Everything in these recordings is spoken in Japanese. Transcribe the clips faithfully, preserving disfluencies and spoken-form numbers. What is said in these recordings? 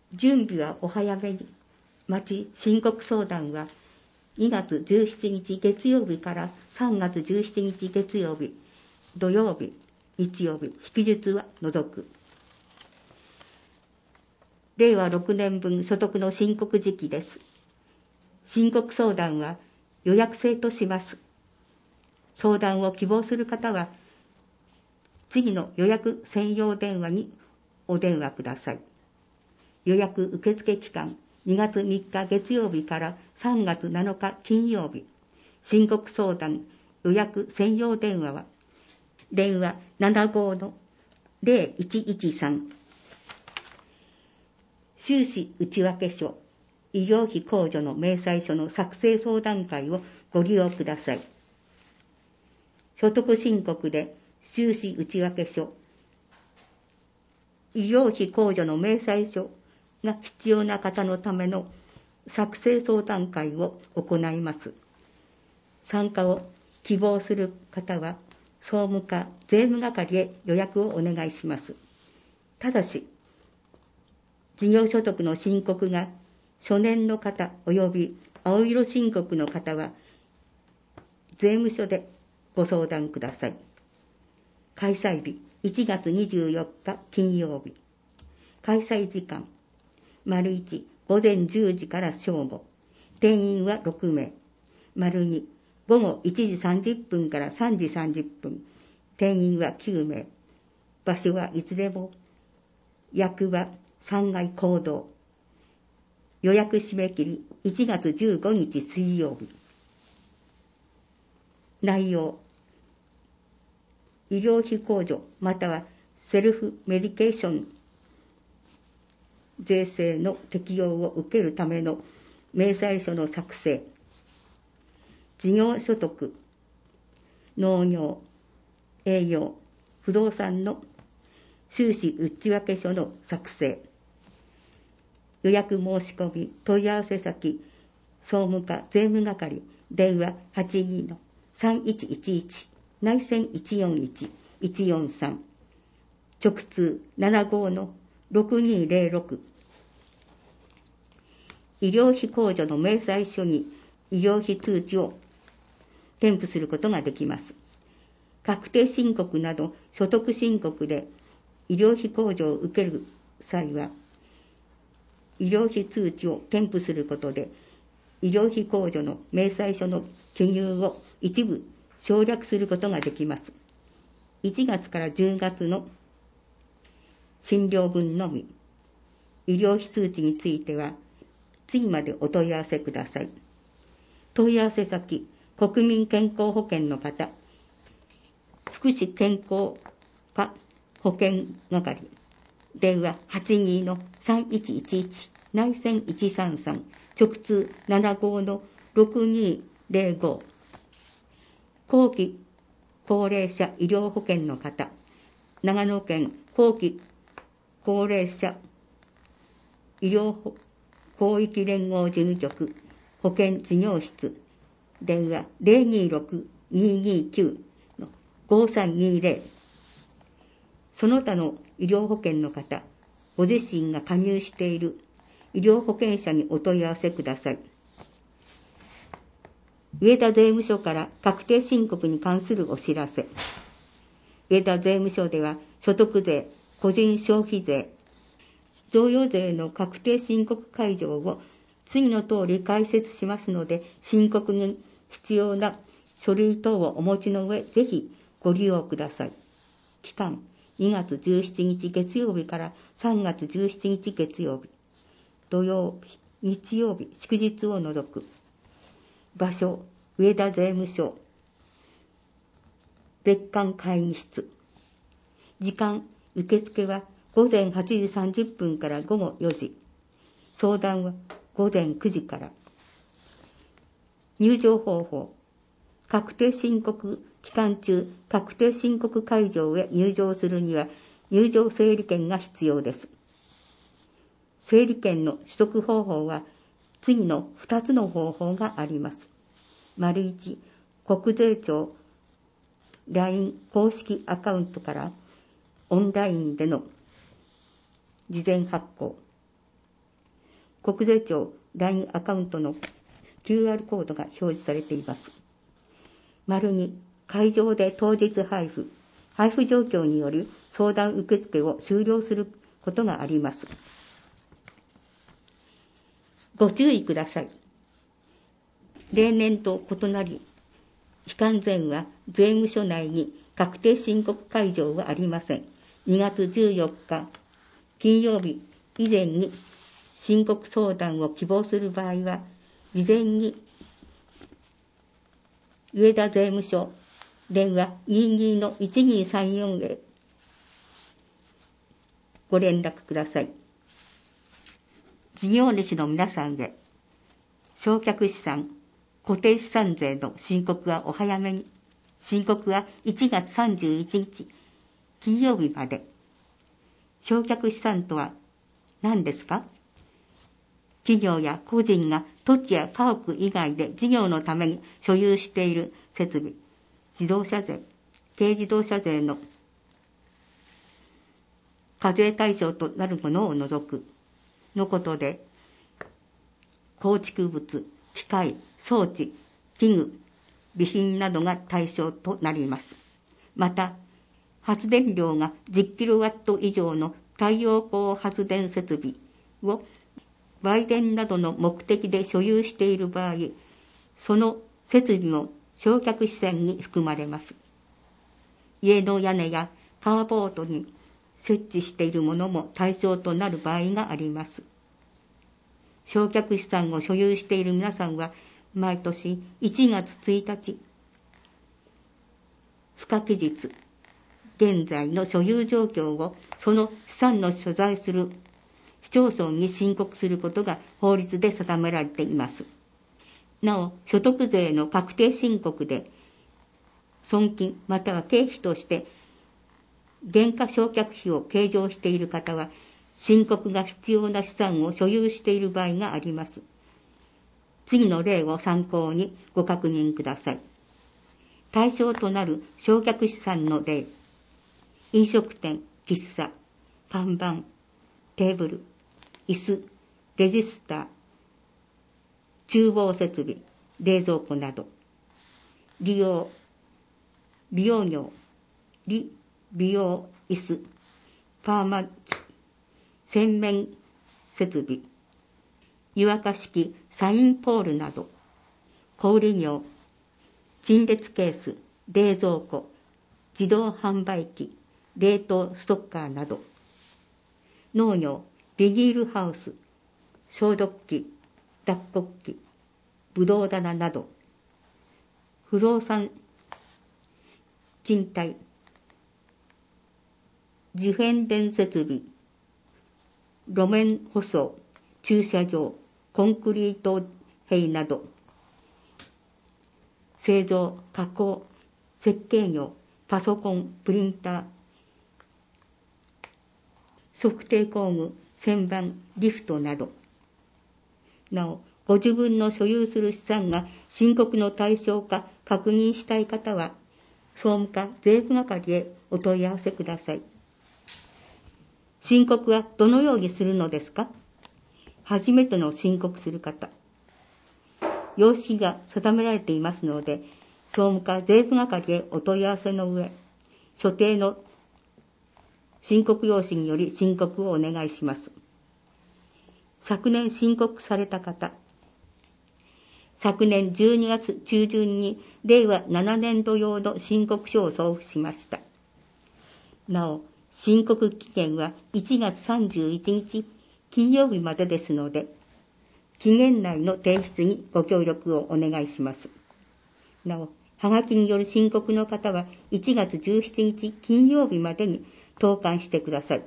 準備はお早めに。町申告相談はにがつじゅうしちにち月曜日からさんがつじゅうしちにち月曜日、土曜日、日曜日、祝日は除く。れいわろくねんぶん所得の申告時期です。申告相談は予約制とします。相談を希望する方は、次の予約専用電話にお電話ください。予約受付期間、にがつみっか月曜日からさんがつなのか金曜日。申告相談予約専用電話は、電話ななごのゼロいちいちさん。収支内訳書、医療費控除の明細書の作成相談会をご利用ください。所得申告で収支内訳書、医療費控除の明細書が必要な方のための作成相談会を行います。参加を希望する方は、総務課税務係へ予約をお願いします。ただし、事業所得の申告が初年の方及び青色申告の方は、税務署でご相談ください。開催日、いちがつにじゅうよっか金曜日。開催時間、丸いち、ごぜんじゅうじから正午。定員はろくめい。丸に、午後いちじさんじゅっぷんからさんじさんじゅっぷん。定員はきゅうめい。場所はいつでも役場さんがい講堂。予約締め切りいちがつじゅうごにち水曜日。内容、医療費控除またはセルフメディケーション税制の適用を受けるための明細書の作成、事業所得、農業、営業、不動産の収支内訳書の作成、予約申し込み問い合わせ先、総務課税務係、電話はちにのさんいちいちいち、内線いちよんいち、いちよんさん、直通ななごのろくにゼロろく。医療費控除の明細書に医療費通知を添付することができます。確定申告など所得申告で医療費控除を受ける際は、医療費通知を添付することで、医療費控除の明細書の記入を一部省略することができます。いちがつからじゅうがつの診療分のみ、医療費通知については、次までお問い合わせください。問い合わせ先、国民健康保険の方、福祉健康課保険係、電話はちにのさんいちいちいち、内線いちさんさん、直通ななごのろくにゼロご。後期高齢者医療保険の方、長野県後期高齢者医療広域連合事務局保険事業室、電話ゼロにろく ににきゅう のごさんにゼロ。その他の医療保険の方、ご自身が加入している医療保険者にお問い合わせください。上田税務署から確定申告に関するお知らせ。上田税務署では所得税、個人消費税、贈与税の確定申告開示を次の通り解説しますので、申告に必要な書類等をお持ちの上、ぜひご利用ください。期間、にがつじゅうしちにち月曜日からさんがつじゅうしちにち月曜日、土曜日、日曜日、祝日を除く。場所、上田税務署、別館会議室。時間、受付はごぜんはちじさんじゅっぷんからごごよじ。相談はごぜんくじから。入場方法、確定申告期間中、確定申告会場へ入場するには入場整理券が必要です。整理券の取得方法は次のふたつの方法があります。丸いち、国税庁 ライン 公式アカウントからオンラインでの事前発行。 国税庁 ライン アカウントの キューアール コードが表示されています。丸に、会場で当日配布、配布状況により相談受付を終了することがあります。ご注意ください。例年と異なり、期間前は税務署内に確定申告会場はありません。にがつじゅうよっか金曜日以前に申告相談を希望する場合は、事前に上田税務署電話 にじゅうに のいちにさんよん へご連絡ください。事業主の皆さんへ、償却資産、固定資産税の申告はお早めに。申告はいちがつさんじゅういちにち金曜日まで。償却資産とは何ですか？企業や個人が土地や家屋以外で事業のために所有している設備、自動車税、軽自動車税の課税対象となるものを除くのことで、構築物、機械、装置、器具、備品などが対象となります。また、発電量がじゅっキロワット以上の太陽光発電設備を売電などの目的で所有している場合、その設備も償却資産に含まれます。家の屋根やカーポートに設置しているものも対象となる場合があります。償却資産を所有している皆さんは、毎年いちがつついたち、付加期日、現在の所有状況をその資産の所在する市町村に申告することが法律で定められています。なお、所得税の確定申告で損金または経費として減価償却費を計上している方は、申告が必要な資産を所有している場合があります。次の例を参考にご確認ください。対象となる償却資産の例、飲食店、喫茶、看板、テーブル、椅子、レジスター、厨房設備、冷蔵庫など、利用、美容業、理美容椅子、パーマ機、洗面設備、湯沸か式サインポールなど、小売業、陳列ケース、冷蔵庫、自動販売機、冷凍ストッカーなど、農業、ビニールハウス、消毒機、脱穀機、ぶどう棚など、不動産、賃貸、自変電設備、路面舗装、駐車場、コンクリート塀など、製造、加工、設計業、パソコン、プリンター、測定工具、旋盤、リフトなど。なお、ご自分の所有する資産が申告の対象か確認したい方は、総務課税務係へお問い合わせください。申告はどのようにするのですか？初めての申告する方。用紙が定められていますので、総務課税務係へお問い合わせの上、所定の申告用紙により申告をお願いします。昨年申告された方、昨年じゅうにがつ中旬にれいわななねんど用の申告書を送付しました。なお、申告期限はいちがつさんじゅういちにち金曜日までですので、期限内の提出にご協力をお願いします。なお、はがきによる申告の方はいちがつじゅうしちにち金曜日までに投函してください。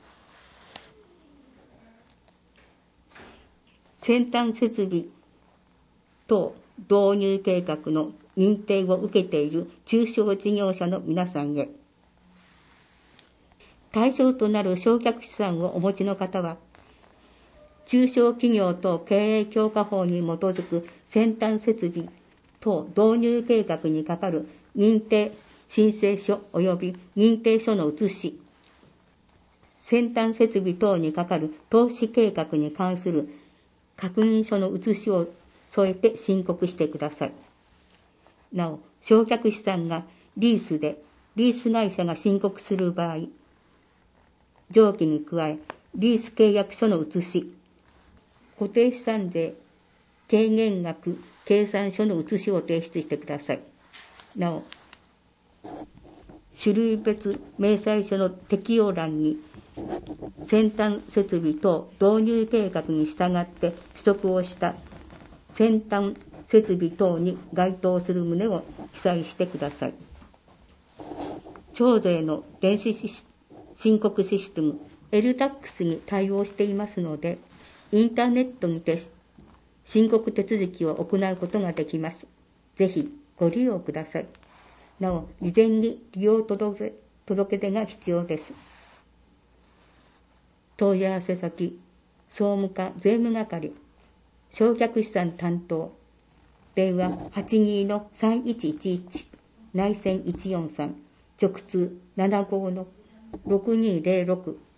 先端設備等導入計画の認定を受けている中小事業者の皆さんへ、対象となる償却資産をお持ちの方は、中小企業等経営強化法に基づく先端設備等導入計画に係る認定申請書及び認定書の写し、先端設備等に係る投資計画に関する確認書の写しを添えて申告してください。なお、償却資産がリースで、リース会社が申告する場合、上記に加え、リース契約書の写し、固定資産税軽減額計算書の写しを提出してください。なお、種類別明細書の適用欄に先端設備等導入計画に従って取得をした先端設備等に該当する旨を記載してください。徴税の電子申告システム エルタックス に対応していますので、インターネットにて申告手続きを行うことができます。ぜひご利用ください。なお、事前に利用届け出が必要です。問い合わせ先、総務課税務係、償却資産担当、電話 はちにー さんいちいちいち、内線いちよんさん、直通 ななご ろくにーぜろろく